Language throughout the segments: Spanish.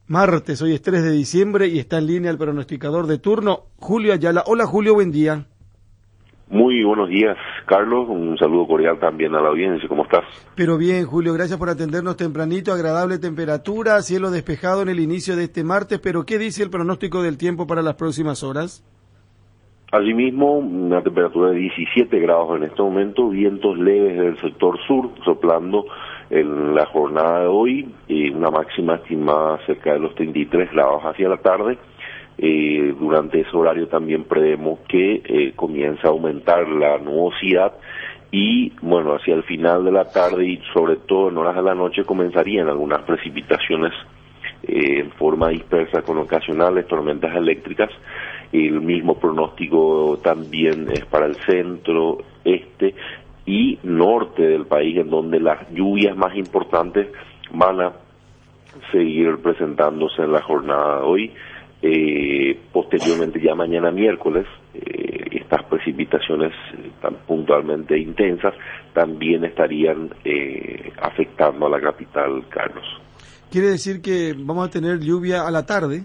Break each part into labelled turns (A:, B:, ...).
A: Martes, hoy es 3 de diciembre y está en línea el pronosticador de turno, Julio Ayala. Hola Julio, buen día.
B: Muy buenos días, Carlos. Un saludo cordial también a la audiencia. ¿Cómo estás?
A: Pero bien, Julio, gracias por atendernos tempranito. Agradable temperatura, cielo despejado en el inicio de este martes. Pero ¿qué dice el pronóstico del tiempo para las próximas horas?
B: Asimismo, una temperatura de 17 grados en este momento, vientos leves del sector sur, soplando en la jornada de hoy, una máxima estimada cerca de los 33 grados hacia la tarde. Durante ese horario también prevemos que comienza a aumentar la nubosidad y, bueno, hacia el final de la tarde y sobre todo en horas de la noche comenzarían algunas precipitaciones en forma dispersa con ocasionales tormentas eléctricas. El mismo pronóstico también es para el centro, este y norte del país, en donde las lluvias más importantes van a seguir presentándose en la jornada de hoy. Posteriormente, ya mañana miércoles, estas precipitaciones tan puntualmente intensas también estarían afectando a la capital, Carlos.
A: ¿Quiere decir que vamos a tener lluvia a la tarde?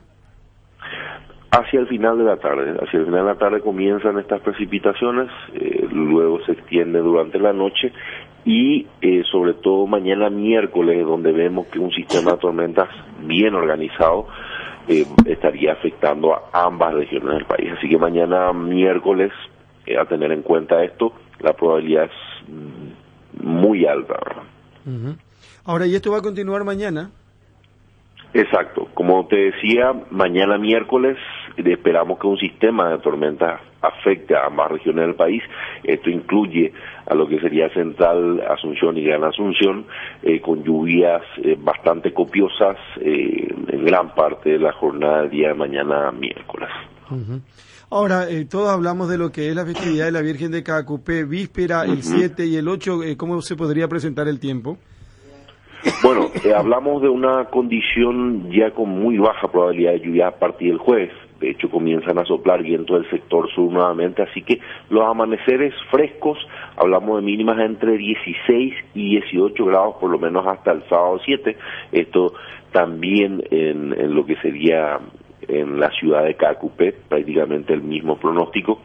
B: Hacia el final de la tarde comienzan estas precipitaciones, luego se extiende durante la noche y sobre todo mañana miércoles, donde vemos que un sistema de tormentas bien organizado estaría afectando a ambas regiones del país. Así que mañana miércoles, a tener en cuenta esto, la probabilidad es muy alta, ¿verdad?
A: Uh-huh. Ahora, ¿y esto va a continuar mañana?
B: Exacto, como te decía, mañana miércoles esperamos que un sistema de tormentas afecte a ambas regiones del país. Esto incluye a lo que sería Central Asunción y Gran Asunción, con lluvias bastante copiosas en gran parte de la jornada del día de mañana miércoles.
A: Uh-huh. Ahora, todos hablamos de lo que es la festividad de la Virgen de Caacupé, víspera, el 7 y el 8, ¿cómo se podría presentar el tiempo?
B: Bueno, hablamos de una condición ya con muy baja probabilidad de lluvia a partir del jueves. De hecho, comienzan a soplar vientos del sector sur nuevamente, así que los amaneceres frescos, hablamos de mínimas entre 16 y 18 grados, por lo menos hasta el sábado 7. Esto también en lo que sería en la ciudad de Caacupé, prácticamente el mismo pronóstico.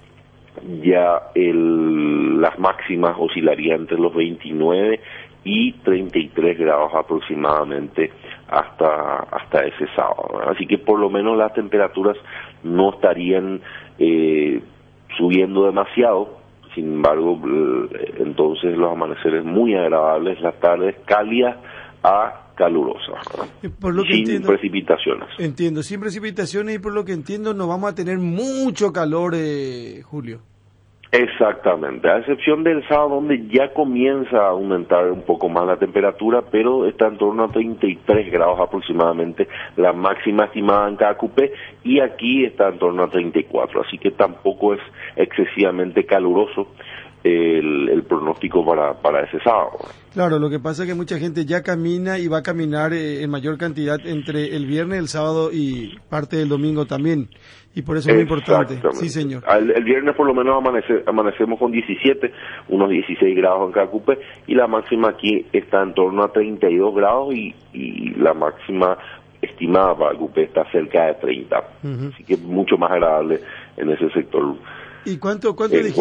B: Ya las máximas oscilarían entre los 29 y 33 grados aproximadamente hasta ese sábado. Así que por lo menos las temperaturas no estarían subiendo demasiado. Sin embargo, entonces los amaneceres muy agradables, las tardes cálidas a calurosas, sin precipitaciones.
A: Entiendo, sin precipitaciones, y por lo que entiendo no vamos a tener mucho calor, Julio.
B: Exactamente, a excepción del sábado, donde ya comienza a aumentar un poco más la temperatura, pero está en torno a 33 grados aproximadamente la máxima estimada en Caacupé, y aquí está en torno a 34, así que tampoco es excesivamente caluroso el pronóstico para ese sábado.
A: Claro, lo que pasa es que mucha gente ya camina y va a caminar en mayor cantidad entre el viernes, el sábado y parte del domingo también, y por eso es muy importante. Sí, señor.
B: El viernes por lo menos amanecemos con 17, unos 16 grados en Caacupé, y la máxima aquí está en torno a 32 grados y la máxima estimada para Caacupé está cerca de 30, así que es mucho más agradable en ese sector.
A: ¿Y cuánto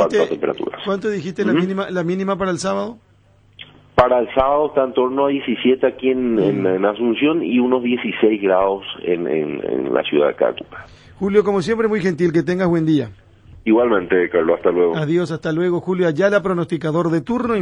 A: dijiste la mínima para el sábado?
B: Para el sábado está en torno a 17 aquí en Asunción y unos 16 grados en la ciudad de Caacupé.
A: Julio, como siempre, muy gentil, que tengas buen día.
B: Igualmente, Carlos, hasta luego.
A: Adiós, hasta luego. Julio Ayala, pronosticador de turno.